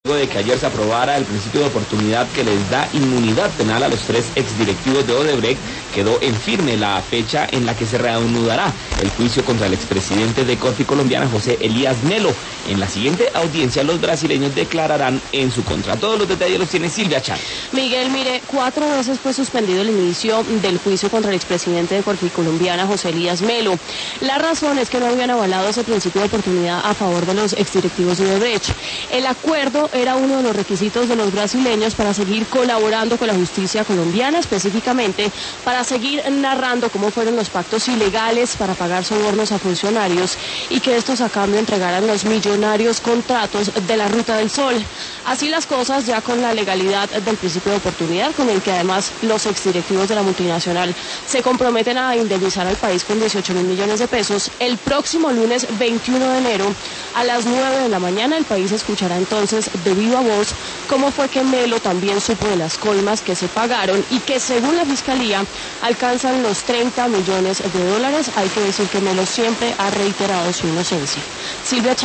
Luego de que ayer se aprobara el principio de oportunidad que les da inmunidad penal a los 3 exdirectivos de Odebrecht, quedó en firme la fecha en la que se reanudará el juicio contra el expresidente de Corfi colombiana, José Elías Melo. En la siguiente audiencia, los brasileños declararán en su contra. Todos los detalles los tiene Silvia Chan. Miguel, mire, 4 veces fue suspendido el inicio del juicio contra el expresidente de Corfi colombiana, José Elías Melo. La razón es que no habían avalado ese principio de oportunidad a favor de los exdirectivos de Odebrecht. El acuerdo era uno de los requisitos de los brasileños para seguir colaborando con la justicia colombiana, específicamente para seguir narrando cómo fueron los pactos ilegales para pagar sobornos a funcionarios y que estos a cambio entregaran los millonarios contratos de la Ruta del Sol. Así las cosas, ya con la legalidad del principio de oportunidad, con el que además los exdirectivos de la multinacional se comprometen a indemnizar al país con 18.000 millones de pesos, el próximo lunes 21 de enero a las 9 de la mañana el país escuchará entonces de viva voz cómo fue que Melo también supo de las coimas que se pagaron y que según la Fiscalía alcanzan los 30 millones de dólares. Hay que decir que Melo siempre ha reiterado su inocencia. Silvia